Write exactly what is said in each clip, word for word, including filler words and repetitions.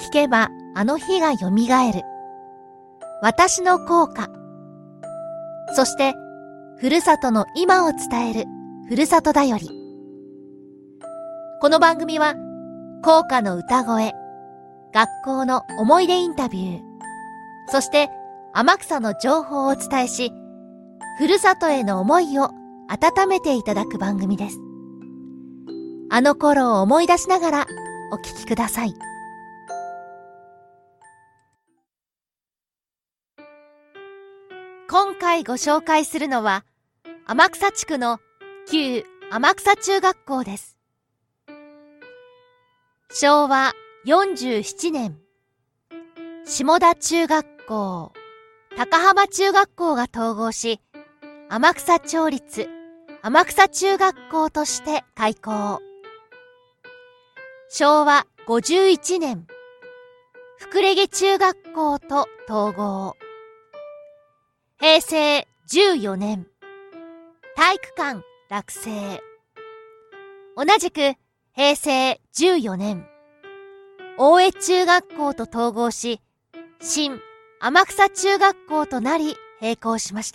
聞けばあの日がよみがえる。私の校歌。そして、ふるさとの今を伝える、ふるさとだより。この番組は、校歌の歌声、学校の思い出インタビュー、そして天草の情報をお伝えし、ふるさとへの思いを温めていただく番組です。あの頃を思い出しながらお聞きください。今回ご紹介するのは、天草地区の旧天草中学校です。しょうわよんじゅうななねん、下田中学校、高浜中学校が統合し、天草町立天草中学校として開校。しょうわごじゅういちねん、福レ中学校と統合。へいせいじゅうよねん、体育館落成。同じくへいせいじゅうよねん、大江中学校と統合し、新天草中学校となり閉校しました。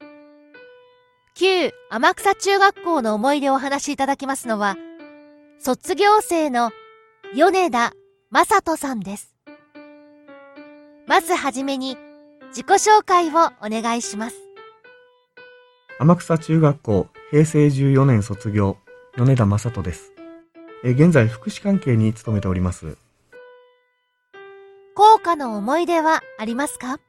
旧天草中学校の思い出をお話しいただきますのは、卒業生の米田正人さんです。まずはじめに自己紹介をお願いします。 天草中学校へいせいじゅうよねん卒業、米田正人です。え現在福祉関係に勤めております。 校歌の思い出はありますか？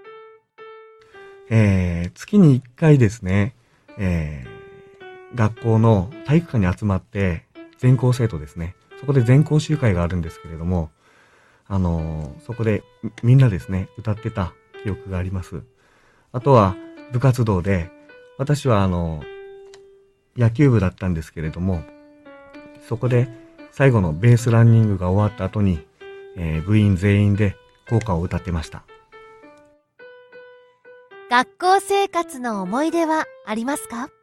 えー、月にいっかいですね、えー、学校の体育館に集まって全校生徒ですね、そこで全校集会があるんですけれども、あのー、そこでみんなですね歌ってた記憶があります。あとは部活動で、私はあの野球部だったんですけれども、そこで最後のベースランニングが終わった後に、えー、部員全員で校歌を歌ってました。 学校生活の思い出はありますか？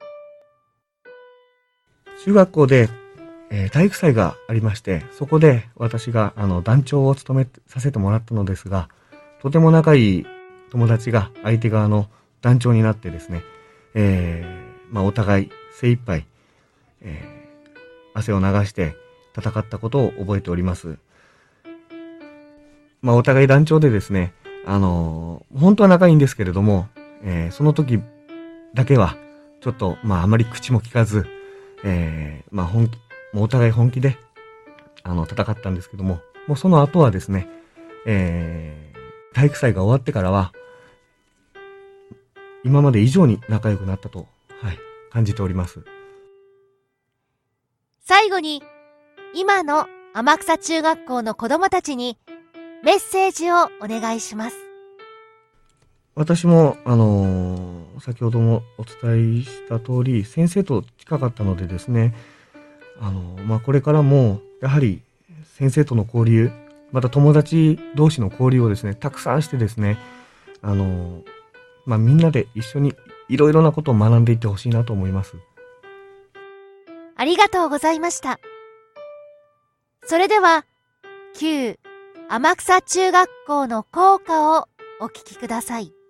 中学校で、えー、体育祭がありまして、そこで私があの団長を務めさせてもらったのですが、とても仲いい友達が相手側の団長になってですね、えーまあ、お互い精一杯、えー、汗を流して戦ったことを覚えております。まあ、お互い団長でですね、あのー、本当は仲いいんですけれども、えー、その時だけはちょっとまああまり口も聞かず、えー、まあ本気、もうお互い本気であの戦ったんですけども、もうその後はですね、えー、体育祭が終わってからは今まで以上に仲良くなったと、はい、感じております。 最後に今の天草中学校の子どもたちにメッセージをお願いします。 私も、あのー、先ほどもお伝えした通り、先生と近かったのでですね、あのー、まあ、これからも、やはり先生との交流、また友達同士の交流をですね、たくさんしてですね、あのー、まあ、みんなで一緒にいろいろなことを学んでいってほしいなと思います。 ありがとうございました。それでは、旧天草中学校の校歌をお聞きください。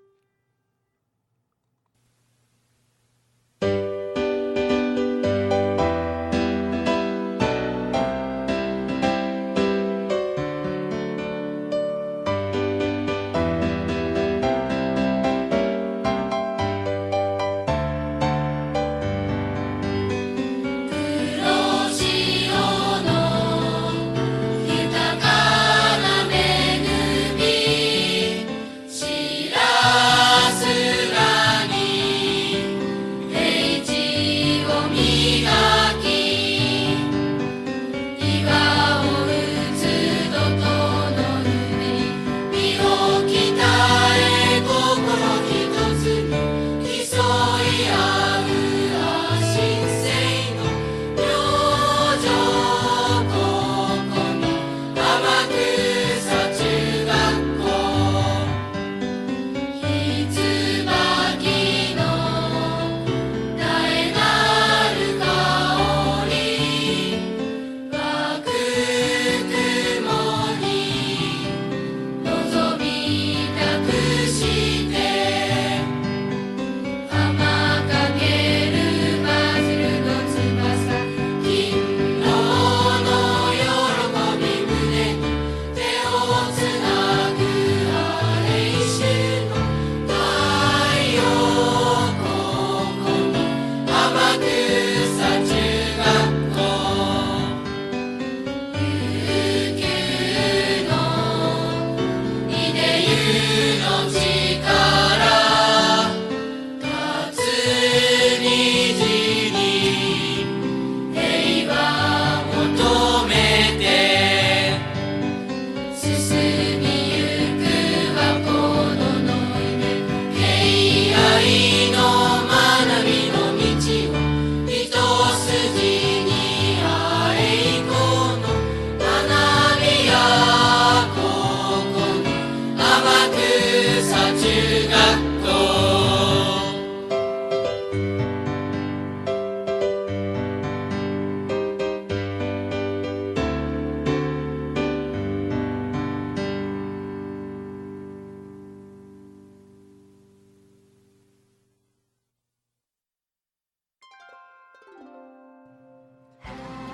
豊かな恵み、白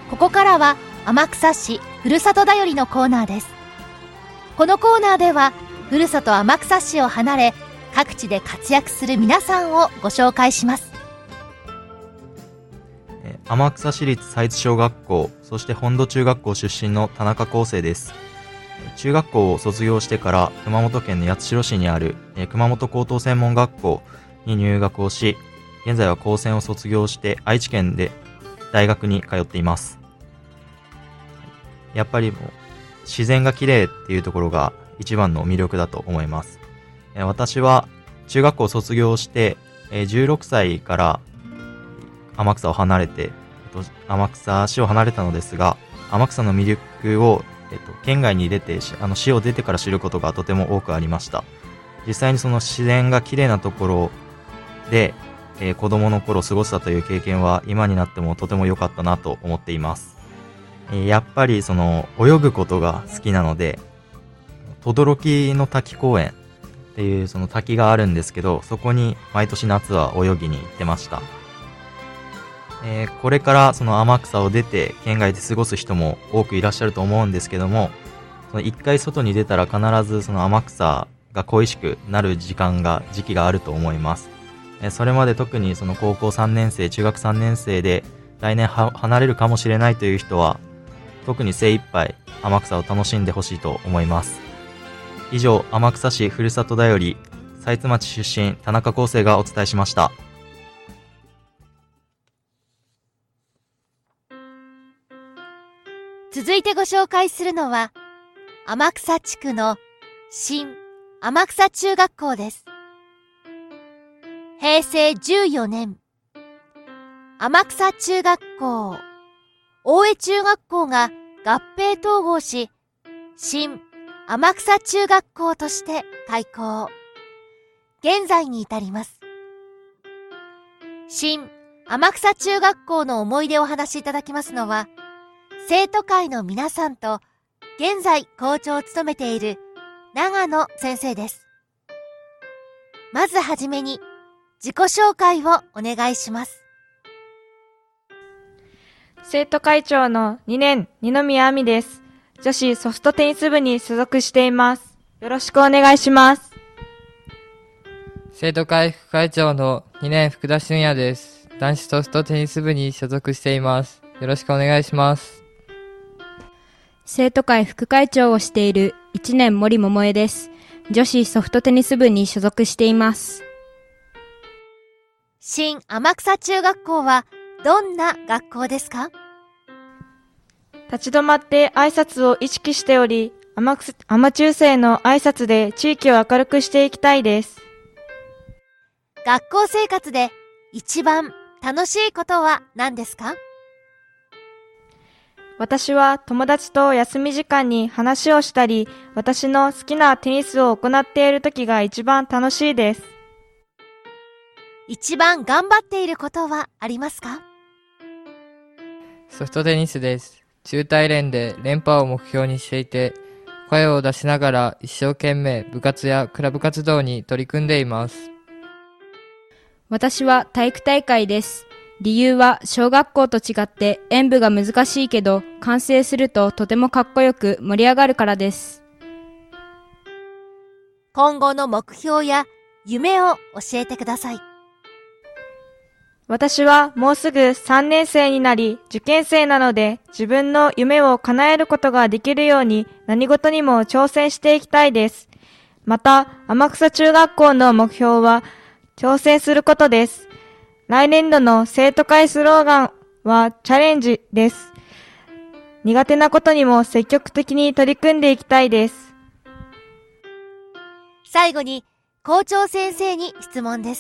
ここからは天草市ふるさとだよりのコーナーです。このコーナーではふるさと天草市を離れ各地で活躍する皆さんをご紹介します。 天草市立佐逸小学校、そして本土中学校出身の田中康生です。中学校を卒業してから熊本県の八代市にある熊本高等専門学校に入学をし、現在は高専を卒業して愛知県で大学に通っています。やっぱりもう自然が綺麗っていうところが一番の魅力だと思います。私は中学校を卒業してじゅうろくさいから天草を離れて、天草市を離れたのですが、天草の魅力を、えっと、県外に出て、あの市を出てから知ることがとても多くありました。実際にその自然が綺麗なところで、えー、子供の頃過ごしたという経験は今になってもとても良かったなと思っています。えー、やっぱりその泳ぐことが好きなので、轟の滝公園っていうその滝があるんですけど、そこに毎年夏は泳ぎに行ってました。えー、これからその天草を出て県外で過ごす人も多くいらっしゃると思うんですけども、その一回外に出たら必ずその天草が恋しくなる時間が時期があると思います。えー、それまで特にその高校さんねん生、中学さんねん生で来年は離れるかもしれないという人は特に精一杯天草を楽しんでほしいと思います。以上、天草市ふるさとだより佐逸町出身田中康生がお伝えしました。 続いてご紹介するのは天草地区の新天草中学校です。へいせいじゅうよねん、天草中学校、大江中学校が合併統合し、新天草中学校として開校。現在に至ります。新天草中学校の思い出をお話しいただきますのは、生徒会の皆さんと現在校長を務めている長野先生です。まずはじめに自己紹介をお願いします。 生徒会長のにねん二宮亜美です。女子ソフトテニス部に所属しています。よろしくお願いします。 生徒会副会長のにねん福田俊也です。男子ソフトテニス部に所属しています。よろしくお願いします。 生徒会副会長をしているいちねん森桃江です。女子ソフトテニス部に所属しています。 新天草中学校はどんな学校ですか？ 立ち止まって挨拶を意識しており、天草、天中生の挨拶で地域を明るくしていきたいです。 学校生活で一番楽しいことは何ですか？ 私は友達と休み時間に話をしたり、私の好きなテニスを行っている時が一番楽しいです。 一番頑張っていることはありますか？ ソフトテニスです。中大連で連覇を目標にしていて、声を出しながら一生懸命部活やクラブ活動に取り組んでいます。 私は体育大会です。理由は小学校と違って演舞が難しいけど完成するととてもかっこよく盛り上がるからです。 今後の目標や夢を教えてください。 私はもうすぐさんねん生になり受験生なので、自分の夢を叶えることができるように何事にも挑戦していきたいです。また天草中学校の目標は挑戦することです。来年度の生徒会スローガンはチャレンジです。苦手なことにも積極的に取り組んでいきたいです。 最後に校長先生に質問です。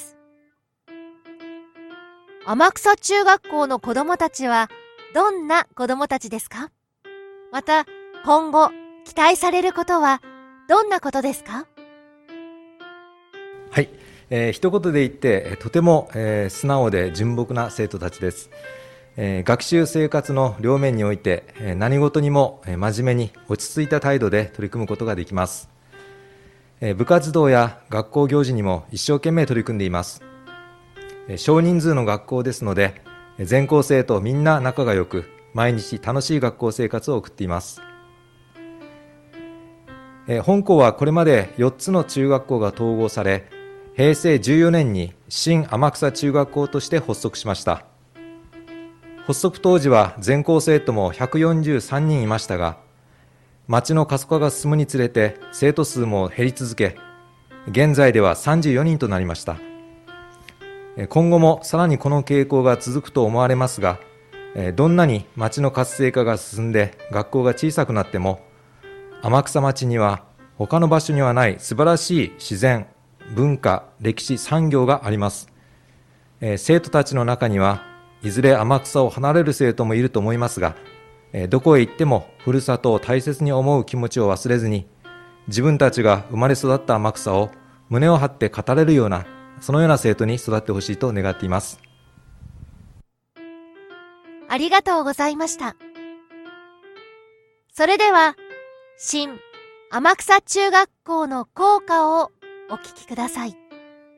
天草中学校の子どもたちはどんな子どもたちですか？また今後期待されることはどんなことですか？ はい、えー、一言で言ってとても、えー、素直で純朴な生徒たちです。えー、学習生活の両面において、えー、何事にも、えー、真面目に落ち着いた態度で取り組むことができます。えー、部活動や学校行事にも一生懸命取り組んでいます。えー、少人数の学校ですので全校生徒みんな仲が良く、 毎日楽しい学校生活を送っています。えー、本校はこれまでよっつの中学校が統合され、へいせいじゅうよねんに新天草中学校として発足しました。発足当時は全校生徒もひゃくよんじゅうさんにんいましたが、町の過疎化が進むにつれて生徒数も減り続け、現在ではさんじゅうよにんとなりました。今後もさらにこの傾向が続くと思われますが、どんなに町の活性化が進んで学校が小さくなっても、天草町には他の場所にはない素晴らしい自然、文化、歴史、産業があります。生徒たちの中にはいずれ天草を離れる生徒もいると思いますが、どこへ行ってもふるさとを大切に思う気持ちを忘れずに、自分たちが生まれ育った天草を胸を張って語れるような、そのような生徒に育ってほしいと願っています。 ありがとうございました。それでは、新天草中学校の校歌をお聞きください。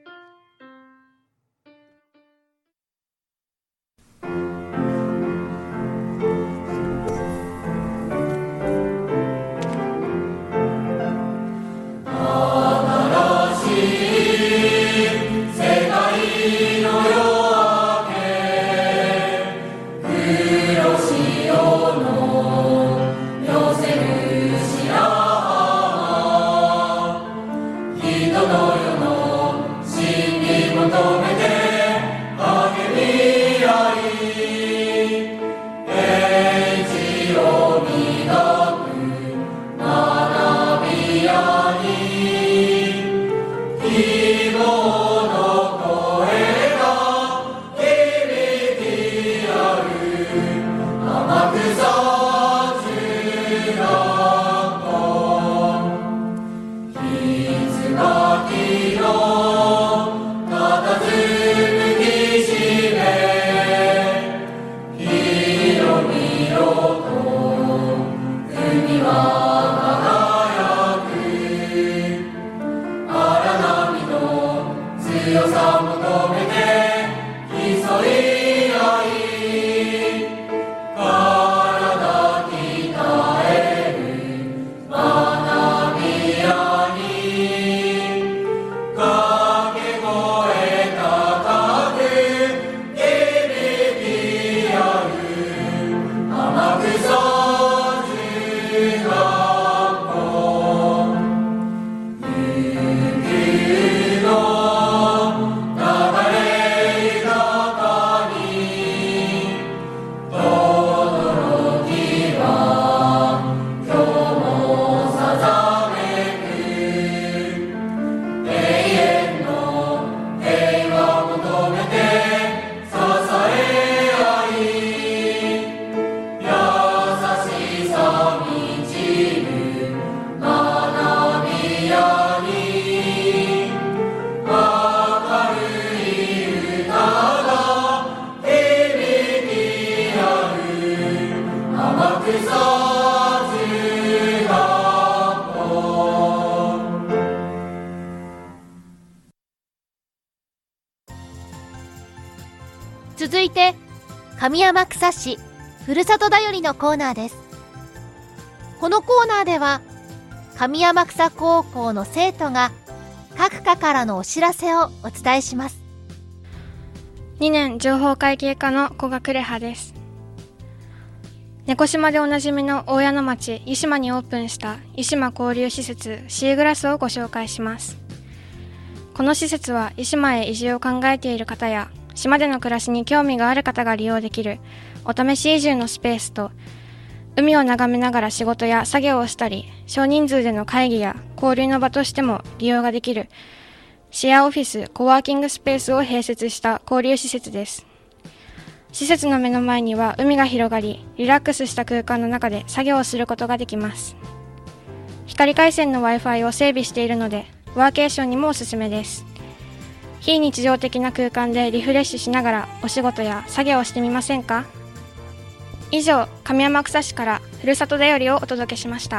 続いて、上天草市ふるさとだよりのコーナーです。このコーナーでは、上天草高校の生徒が各科からのお知らせをお伝えします。 にねん情報会計課の古賀呉葉です。猫島でおなじみの大谷の町湯島にオープンした湯島交流施設シーグラスをご紹介します。この施設は湯島へ移住を考えている方や島での暮らしに興味がある方が利用できるお試し移住のスペースと、海を眺めながら仕事や作業をしたり、少人数での会議や交流の場としても利用ができるシェアオフィス・コワーキングスペースを併設した交流施設です。施設の目の前には海が広がり、リラックスした空間の中で作業をすることができます。光回線の Wi-Fi を整備しているので、ワーケーションにもおすすめです。非日常的な空間でリフレッシュしながらお仕事や作業をしてみませんか？以上、上天草市からふるさとだよりをお届けしました。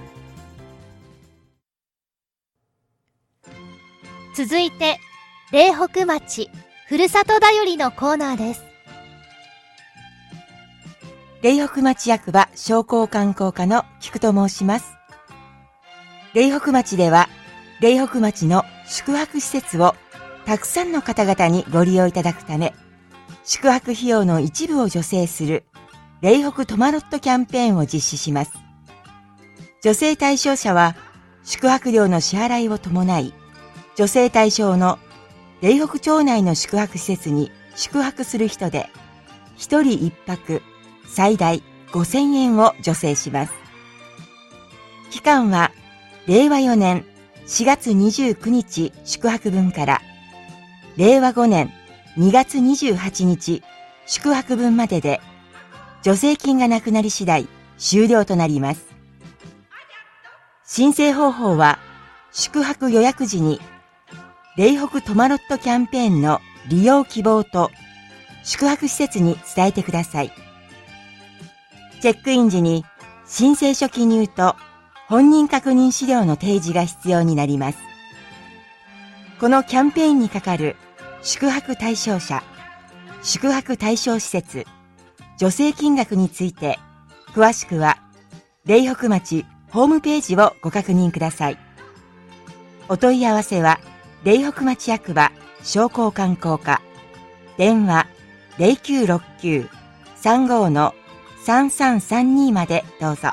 続いて、嶺北町ふるさとだよりのコーナーです。 嶺北町役場商工観光課の菊と申します。嶺北町では、嶺北町の宿泊施設をたくさんの方々にご利用いただくため、宿泊費用の一部を助成する嶺北トマロットキャンペーンを実施します。助成対象者は宿泊料の支払いを伴い、助成対象の嶺北町内の宿泊施設に宿泊する人で、一人一泊最大ごせんえんを助成します。期間はれいわよねんしがつにじゅうくにち宿泊分かられいわごねんにがつにじゅうはちにち宿泊分までで、助成金がなくなり次第終了となります。申請方法は宿泊予約時に嶺北トマロットキャンペーンの利用希望と宿泊施設に伝えてください。チェックイン時に申請書記入と本人確認資料の提示が必要になります。このキャンペーンにかかる宿泊対象者、宿泊対象施設、助成金額について、詳しくは嶺北町ホームページをご確認ください。お問い合わせは嶺北町役場商工観光課、電話 ゼロきゅうろくきゅう さんご のさんさんさんに までどうぞ。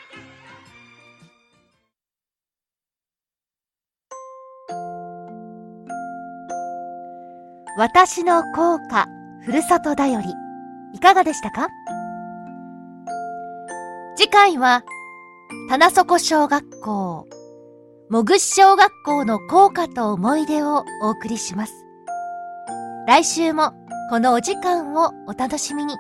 私の校歌ふるさとだより、いかがでしたか？次回は棚底小学校、もぐし小学校の校歌と思い出をお送りします。来週もこのお時間をお楽しみに。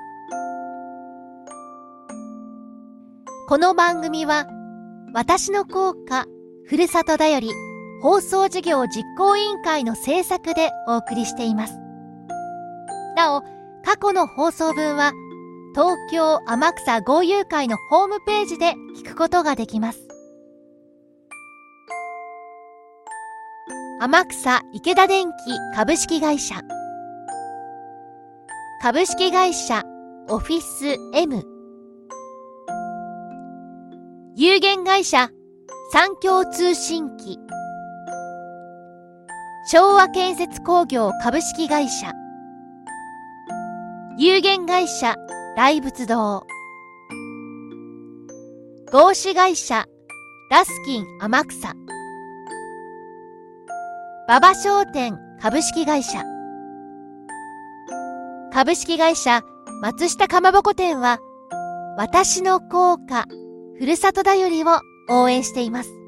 この番組は私の校歌ふるさとだより放送事業実行委員会の制作でお送りしています。なお、過去の放送分は東京天草豪遊会のホームページで聞くことができます。天草池田電機株式会社、株式会社オフィス M、有限会社三共通信機、昭和建設工業株式会社、有限会社大仏堂、合資会社ラスキン天草、馬場商店株式会社、株式会社松下かまぼこ店は私の校歌ふるさとだよりを応援しています。